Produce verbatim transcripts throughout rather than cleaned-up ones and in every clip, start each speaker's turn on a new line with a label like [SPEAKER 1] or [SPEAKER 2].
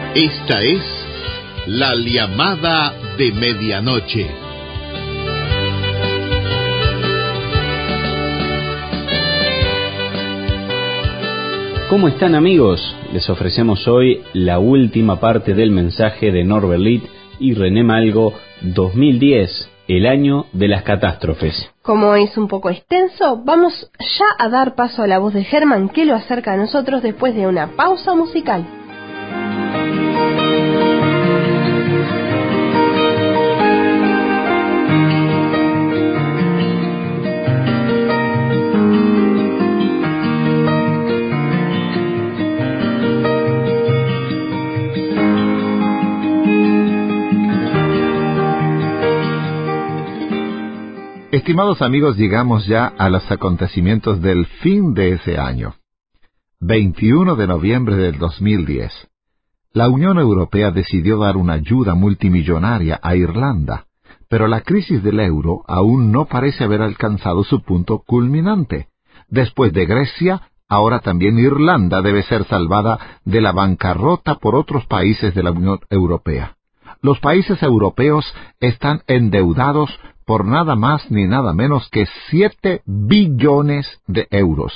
[SPEAKER 1] Esta es la llamada de medianoche.
[SPEAKER 2] ¿Cómo están, amigos? Les ofrecemos hoy la última parte del mensaje de Norbert Litt y René Malgo, dos mil diez, el año de las catástrofes.
[SPEAKER 3] Como es un poco extenso, vamos ya a dar paso a la voz de Germán, que lo acerca a nosotros después de una pausa musical.
[SPEAKER 4] Estimados amigos, llegamos ya a los acontecimientos del fin de ese año. veintiuno de noviembre del dos mil diez. La Unión Europea decidió dar una ayuda multimillonaria a Irlanda, pero la crisis del euro aún no parece haber alcanzado su punto culminante. Después de Grecia, ahora también Irlanda debe ser salvada de la bancarrota por otros países de la Unión Europea. Los países europeos están endeudados por nada más ni nada menos que siete billones de euros.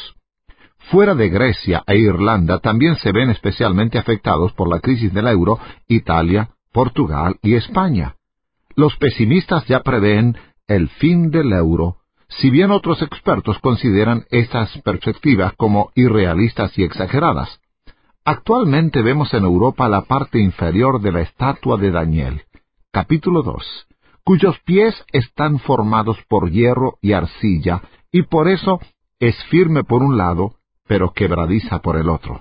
[SPEAKER 4] Fuera de Grecia e Irlanda también se ven especialmente afectados por la crisis del euro Italia, Portugal y España. Los pesimistas ya prevén el fin del euro, si bien otros expertos consideran estas perspectivas como irrealistas y exageradas. Actualmente vemos en Europa la parte inferior de la estatua de Daniel, capítulo dos, cuyos pies están formados por hierro y arcilla, y por eso es firme por un lado, pero quebradiza por el otro.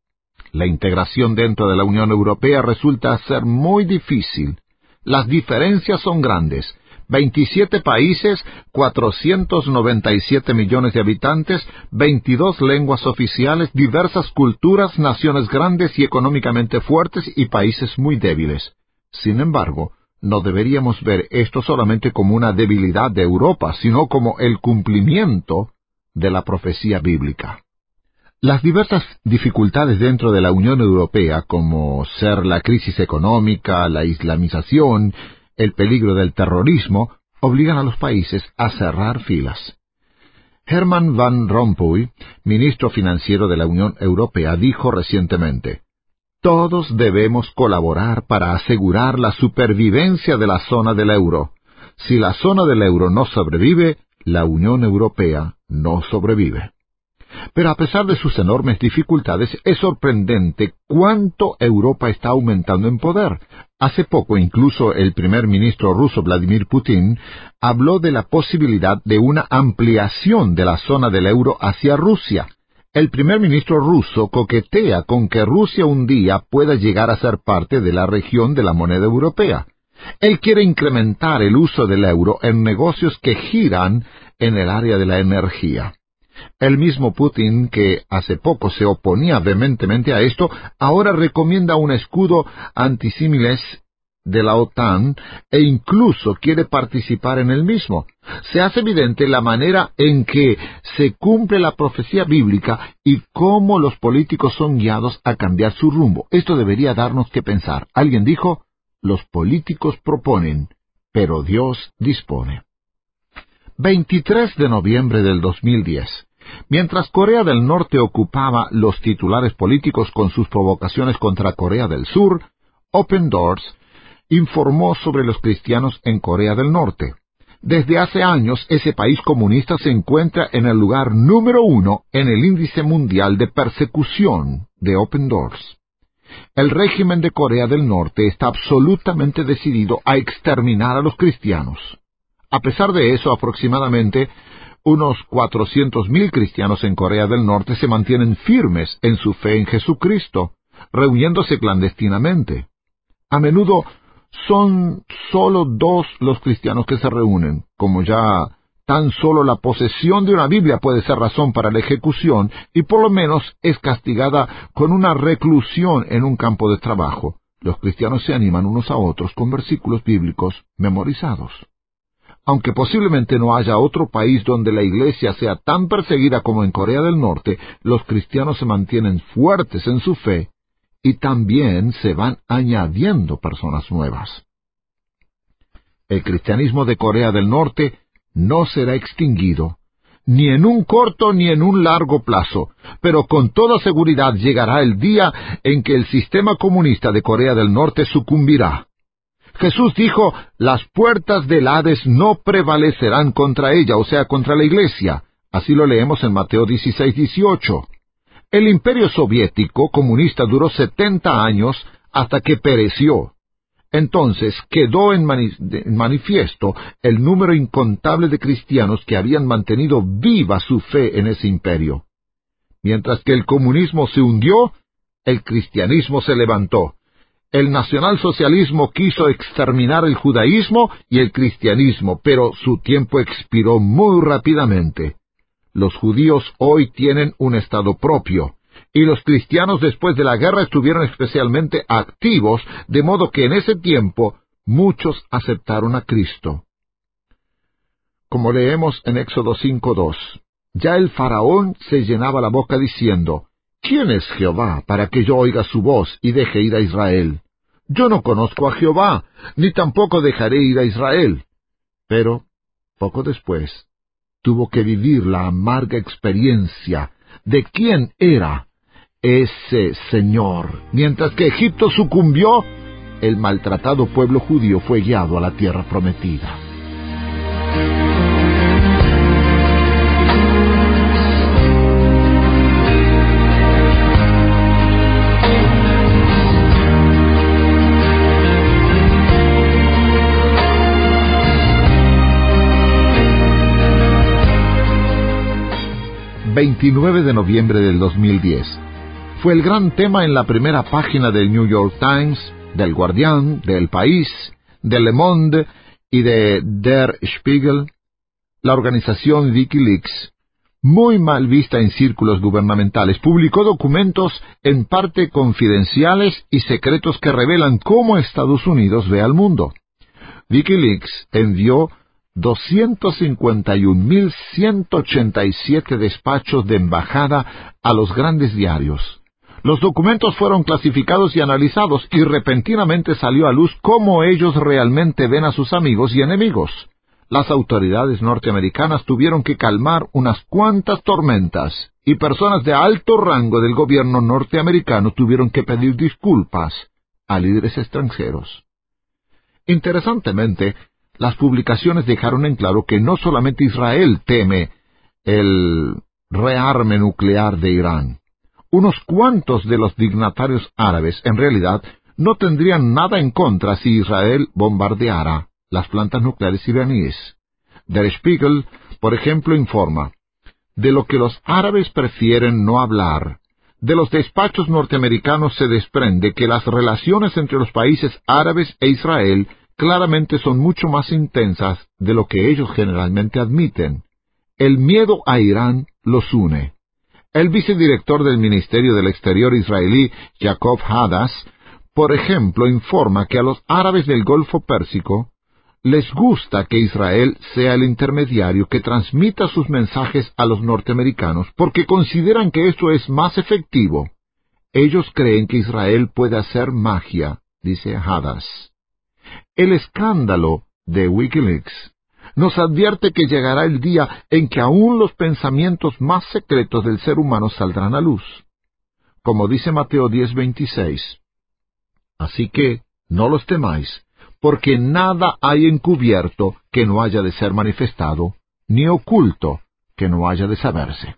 [SPEAKER 4] La integración dentro de la Unión Europea resulta ser muy difícil. Las diferencias son grandes. veintisiete países, cuatrocientos noventa y siete millones de habitantes, veintidós lenguas oficiales, diversas culturas, naciones grandes y económicamente fuertes y países muy débiles. Sin embargo, no deberíamos ver esto solamente como una debilidad de Europa, sino como el cumplimiento de la profecía bíblica. Las diversas dificultades dentro de la Unión Europea, como ser la crisis económica, la islamización, el peligro del terrorismo, obligan a los países a cerrar filas. Herman Van Rompuy, ministro financiero de la Unión Europea, dijo recientemente: todos debemos colaborar para asegurar la supervivencia de la zona del euro. Si la zona del euro no sobrevive, la Unión Europea no sobrevive. Pero a pesar de sus enormes dificultades, es sorprendente cuánto Europa está aumentando en poder. Hace poco, incluso el primer ministro ruso Vladimir Putin habló de la posibilidad de una ampliación de la zona del euro hacia Rusia. El primer ministro ruso coquetea con que Rusia un día pueda llegar a ser parte de la región de la moneda europea. Él quiere incrementar el uso del euro en negocios que giran en el área de la energía. El mismo Putin, que hace poco se oponía vehementemente a esto, ahora recomienda un escudo antisímiles de la OTAN e incluso quiere participar en el mismo. Se hace evidente la manera en que se cumple la profecía bíblica y cómo los políticos son guiados a cambiar su rumbo. Esto debería darnos que pensar. Alguien dijo: los políticos proponen, pero Dios dispone. veintitrés de noviembre del dos mil diez. Mientras Corea del Norte ocupaba los titulares políticos con sus provocaciones contra Corea del Sur, Open Doors informó sobre los cristianos en Corea del Norte. Desde hace años, ese país comunista se encuentra en el lugar número uno en el índice mundial de persecución de Open Doors. El régimen de Corea del Norte está absolutamente decidido a exterminar a los cristianos. A pesar de eso, aproximadamente unos cuatrocientos mil cristianos en Corea del Norte se mantienen firmes en su fe en Jesucristo, reuniéndose clandestinamente. A menudo son solo dos los cristianos que se reúnen, como ya tan solo la posesión de una Biblia puede ser razón para la ejecución y por lo menos es castigada con una reclusión en un campo de trabajo. Los cristianos se animan unos a otros con versículos bíblicos memorizados. Aunque posiblemente no haya otro país donde la iglesia sea tan perseguida como en Corea del Norte, los cristianos se mantienen fuertes en su fe y también se van añadiendo personas nuevas. El cristianismo de Corea del Norte no será extinguido, ni en un corto ni en un largo plazo, pero con toda seguridad llegará el día en que el sistema comunista de Corea del Norte sucumbirá. Jesús dijo, las puertas del Hades no prevalecerán contra ella, o sea, contra la iglesia. Así lo leemos en Mateo dieciséis dieciocho. El imperio soviético comunista duró setenta años hasta que pereció. Entonces quedó en, mani en manifiesto el número incontable de cristianos que habían mantenido viva su fe en ese imperio. Mientras que el comunismo se hundió, el cristianismo se levantó. El nacionalsocialismo quiso exterminar el judaísmo y el cristianismo, pero su tiempo expiró muy rápidamente. Los judíos hoy tienen un estado propio, y los cristianos después de la guerra estuvieron especialmente activos, de modo que en ese tiempo muchos aceptaron a Cristo. Como leemos en Éxodo cinco dos, ya el faraón se llenaba la boca diciendo, ¿quién es Jehová para que yo oiga su voz y deje ir a Israel? Yo no conozco a Jehová, ni tampoco dejaré ir a Israel. Pero, poco después, tuvo que vivir la amarga experiencia de quién era ese Señor. Mientras que Egipto sucumbió, el maltratado pueblo judío fue guiado a la tierra prometida. veintinueve de noviembre del dos mil diez. Fue el gran tema en la primera página del New York Times, del Guardián, del País, de Le Monde y de Der Spiegel. La organización WikiLeaks, muy mal vista en círculos gubernamentales, publicó documentos en parte confidenciales y secretos que revelan cómo Estados Unidos ve al mundo. WikiLeaks envió doscientos cincuenta y un mil ciento ochenta y siete despachos de embajada a los grandes diarios. Los documentos fueron clasificados y analizados, y repentinamente salió a luz cómo ellos realmente ven a sus amigos y enemigos. Las autoridades norteamericanas tuvieron que calmar unas cuantas tormentas, y personas de alto rango del gobierno norteamericano tuvieron que pedir disculpas a líderes extranjeros. Interesantemente, las publicaciones dejaron en claro que no solamente Israel teme el rearme nuclear de Irán. Unos cuantos de los dignatarios árabes, en realidad, no tendrían nada en contra si Israel bombardeara las plantas nucleares iraníes. Der Spiegel, por ejemplo, informa, de lo que los árabes prefieren no hablar. De los despachos norteamericanos se desprende que las relaciones entre los países árabes e Israel claramente son mucho más intensas de lo que ellos generalmente admiten. El miedo a Irán los une. El vicedirector del Ministerio del Exterior israelí, Jacob Hadass, por ejemplo, informa que a los árabes del Golfo Pérsico les gusta que Israel sea el intermediario que transmita sus mensajes a los norteamericanos, porque consideran que eso es más efectivo. Ellos creen que Israel puede hacer magia, dice Hadass. El escándalo de WikiLeaks nos advierte que llegará el día en que aún los pensamientos más secretos del ser humano saldrán a luz. Como dice Mateo diez veintiséis, así que no los temáis, porque nada hay encubierto que no haya de ser manifestado, ni oculto que no haya de saberse.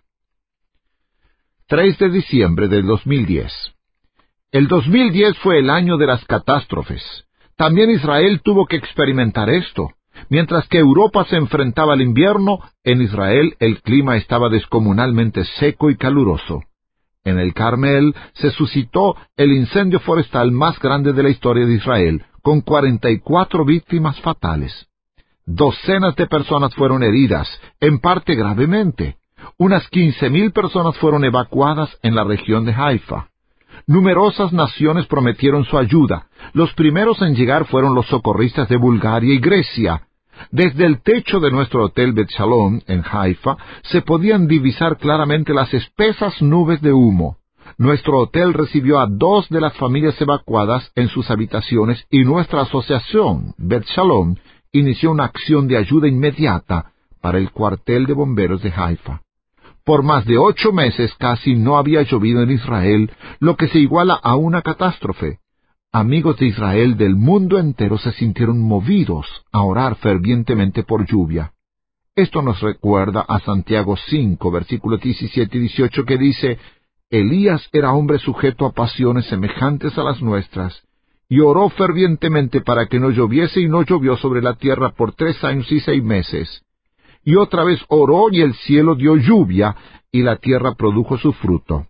[SPEAKER 4] tres de diciembre del dos mil diez. El dos mil diez fue el año de las catástrofes. También Israel tuvo que experimentar esto. Mientras que Europa se enfrentaba al invierno, en Israel el clima estaba descomunalmente seco y caluroso. En el Carmel se suscitó el incendio forestal más grande de la historia de Israel, con cuarenta y cuatro víctimas fatales. Docenas de personas fueron heridas, en parte gravemente. Unas quince mil personas fueron evacuadas en la región de Haifa. Numerosas naciones prometieron su ayuda. Los primeros en llegar fueron los socorristas de Bulgaria y Grecia. Desde el techo de nuestro hotel Bet Shalom, en Haifa, se podían divisar claramente las espesas nubes de humo. Nuestro hotel recibió a dos de las familias evacuadas en sus habitaciones y nuestra asociación, Bet Shalom, inició una acción de ayuda inmediata para el cuartel de bomberos de Haifa. Por más de ocho meses casi no había llovido en Israel, lo que se iguala a una catástrofe. Amigos de Israel del mundo entero se sintieron movidos a orar fervientemente por lluvia. Esto nos recuerda a Santiago cinco, versículos diecisiete y dieciocho, que dice: Elías era hombre sujeto a pasiones semejantes a las nuestras, y oró fervientemente para que no lloviese, y no llovió sobre la tierra por tres años y seis meses. Y otra vez oró, y el cielo dio lluvia, y la tierra produjo su fruto.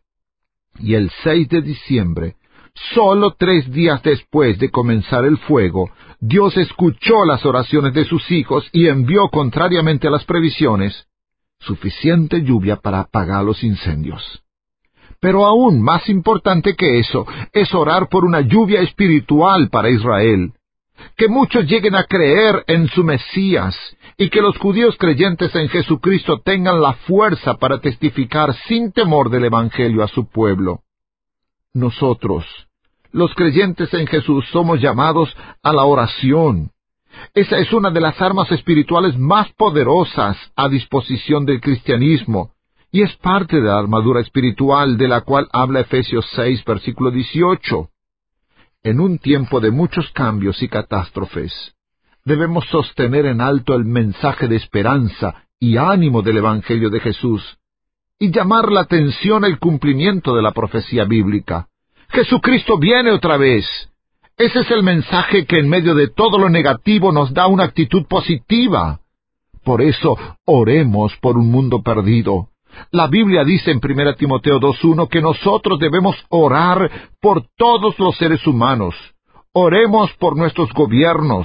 [SPEAKER 4] Y el seis de diciembre, solo tres días después de comenzar el fuego, Dios escuchó las oraciones de sus hijos y envió, contrariamente a las previsiones, suficiente lluvia para apagar los incendios. Pero aún más importante que eso es orar por una lluvia espiritual para Israel. Que muchos lleguen a creer en su Mesías y que los judíos creyentes en Jesucristo tengan la fuerza para testificar sin temor del Evangelio a su pueblo. Nosotros, los creyentes en Jesús, somos llamados a la oración. Esa es una de las armas espirituales más poderosas a disposición del cristianismo, y es parte de la armadura espiritual de la cual habla Efesios seis, versículo dieciocho. En un tiempo de muchos cambios y catástrofes, debemos sostener en alto el mensaje de esperanza y ánimo del Evangelio de Jesús, y llamar la atención al cumplimiento de la profecía bíblica. Jesucristo viene otra vez. Ese es el mensaje que en medio de todo lo negativo nos da una actitud positiva. Por eso, oremos por un mundo perdido. La Biblia dice en primera Timoteo dos uno que nosotros debemos orar por todos los seres humanos. Oremos por nuestros gobiernos.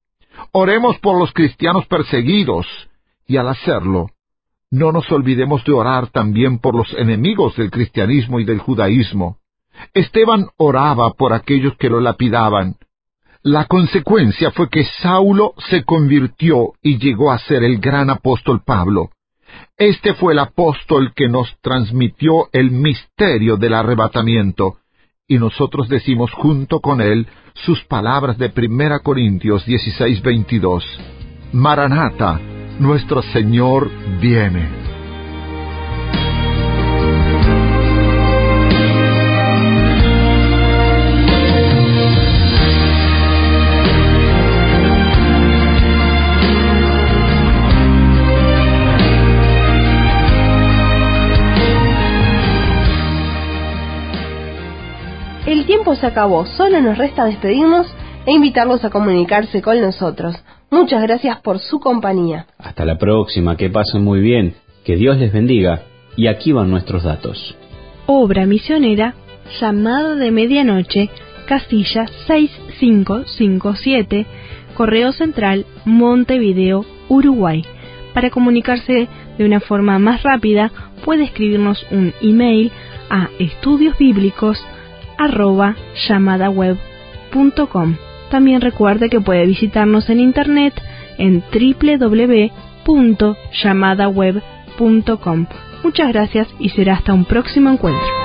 [SPEAKER 4] Oremos por los cristianos perseguidos. Y al hacerlo, no nos olvidemos de orar también por los enemigos del cristianismo y del judaísmo. Esteban oraba por aquellos que lo lapidaban. La consecuencia fue que Saulo se convirtió y llegó a ser el gran apóstol Pablo. Este fue el apóstol que nos transmitió el misterio del arrebatamiento, y nosotros decimos junto con él sus palabras de primera Corintios dieciséis veintidós. Maranata, nuestro Señor viene.
[SPEAKER 3] El tiempo se acabó, solo nos resta despedirnos e invitarlos a comunicarse con nosotros. Muchas gracias por su compañía.
[SPEAKER 2] Hasta la próxima, que pasen muy bien, que Dios les bendiga, y aquí van nuestros datos.
[SPEAKER 5] Obra misionera, Llamada de Medianoche, casilla seis cinco cinco siete, Correo Central, Montevideo, Uruguay. Para comunicarse de una forma más rápida, puede escribirnos un email a estudiosbíblicos arroba llamadaweb punto com. También recuerde que puede visitarnos en internet en doble u doble u doble u punto llamadaweb punto com. Muchas gracias y será hasta un próximo encuentro.